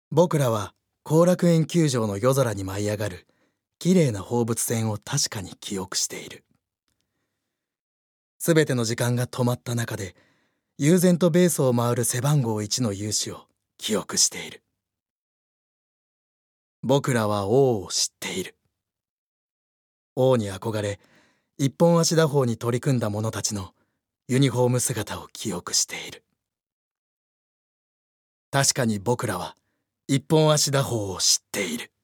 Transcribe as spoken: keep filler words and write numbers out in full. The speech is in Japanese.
僕らは後楽園球場の夜空に舞い上がる綺麗な放物線を確かに記憶している。すべての時間が止まった中で悠然とベースを回る背番号いちの勇姿を記憶している。僕らは王を知っている。王に憧れ一本足打法に取り組んだ者たちのユニフォーム姿を記憶している。確かに僕らは一本足打法を知っている。